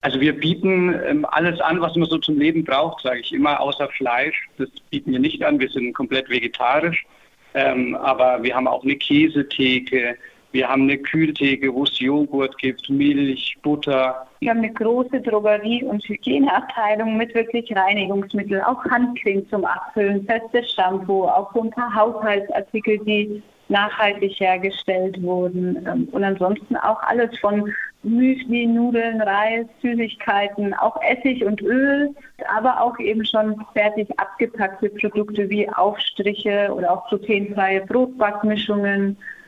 Also wir bieten alles an, was man so zum Leben braucht, sage ich immer, außer Fleisch. Das bieten wir nicht an. Wir sind komplett vegetarisch. Aber wir haben auch eine Käsetheke, wir haben eine Kühltheke, wo es Joghurt gibt, Milch, Butter. Wir haben eine große Drogerie- und Hygieneabteilung mit wirklich Reinigungsmitteln, auch Handcreme zum Abfüllen, festes Shampoo, auch so ein paar Haushaltsartikel, die nachhaltig hergestellt wurden. Und ansonsten auch alles von Müsli, Nudeln, Reis, Süßigkeiten, auch Essig und Öl, aber auch eben schon fertig abgepackte Produkte wie Aufstriche oder auch glutenfreie Brotbackmischungen.